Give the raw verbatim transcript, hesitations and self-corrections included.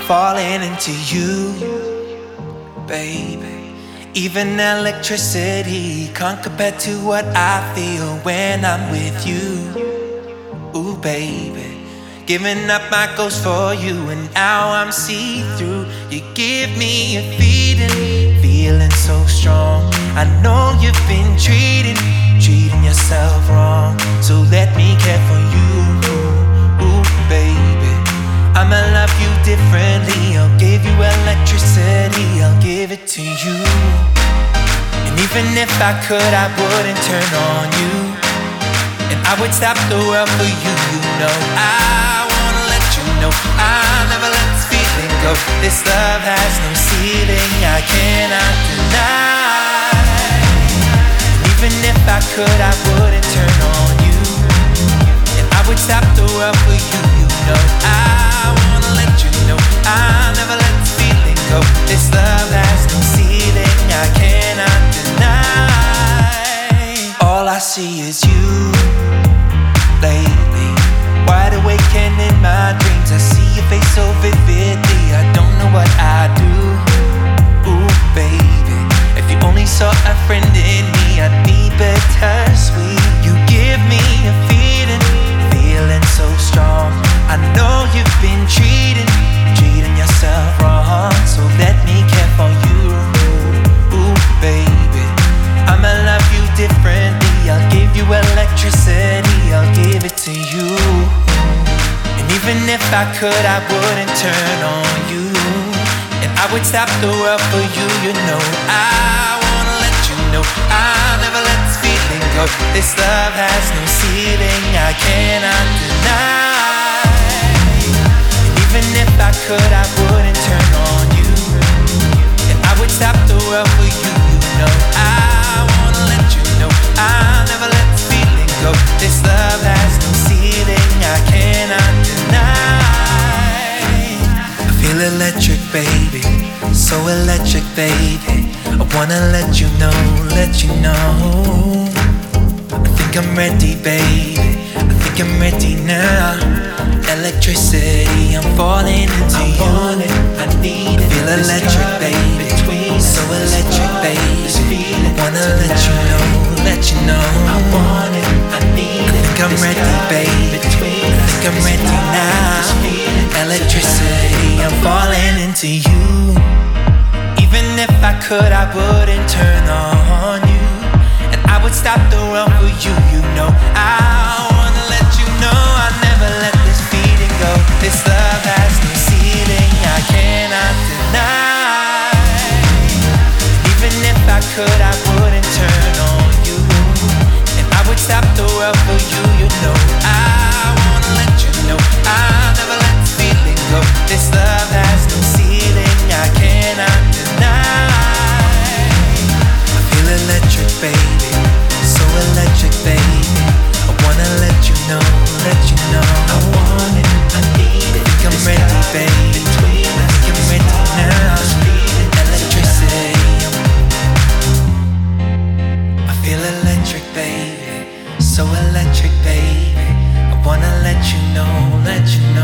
falling into you, baby. Even electricity can't compare to what I feel when I'm with you. Ooh, baby. Giving up my ghost for you, and now I'm see-through. You give me a feeling, feeling so strong. I know you've been treating, treating yourself wrong. So let me care for you, ooh, baby. I'ma love you differently. I'll give you electricity, I'll give it to you. And even if I could, I wouldn't turn on you. And I would stop the world for you, you know. I wanna let you know I'll never let this feeling go. This love has no ceiling, I cannot deny. And even if I could, I wouldn't turn on you. And I would stop the world for you, you know. I wanna let you know I'll never let this feeling go. This love has no ceiling, I cannot deny. All I see is you lately, wide awake and in my dreams I see your face so vividly. I don't know what I do, ooh, baby. If you only saw a friend in me, I'd be bittersweet. You give me a feeling, feeling so strong. I know you've been treating, treating yourself wrong. So let me care for you, ooh, baby. I'ma love you differently. I'll give you electricity, I'll give it to you. And even if I could, I wouldn't turn on you. And I would stop the world for you, you know. I wanna let you know I'll never let this feeling go. This love has no ceiling, I cannot deny. And even if I could, I wouldn't turn on you. And I would stop the world for you, you know. I wanna let you know I'll never let this feeling go. This love has no ceiling, I cannot deny. I feel electric, baby, so electric, baby. I wanna let you know, let you know. I think I'm ready, baby, I think I'm ready now. Electricity, I'm falling into you. I want it, I need it. I feel electric, baby, so electric, baby. I wanna let you know, let you know. I want it, I need it. I think I'm ready, baby, I think I'm ready now. Electricity, I'm falling into you. Even if I could, I wouldn't turn on you. And I would stop the world for you, you know. I wanna let you know I'll never let this feeling go. This love has no ceiling, I cannot deny. Even if I could, I wouldn't turn on you. And I would stop the world for you, you know. I wanna let you know I'll never let this feeling go. This love has no ceiling, I cannot deny. I feel electric, baby, so electric, baby. I wanna let you know, let you know. I want it, I need it. I think I'm ready, baby, I think I'm ready now. Electricity, I feel electric, baby, so electric, baby. I wanna let you know, let you know.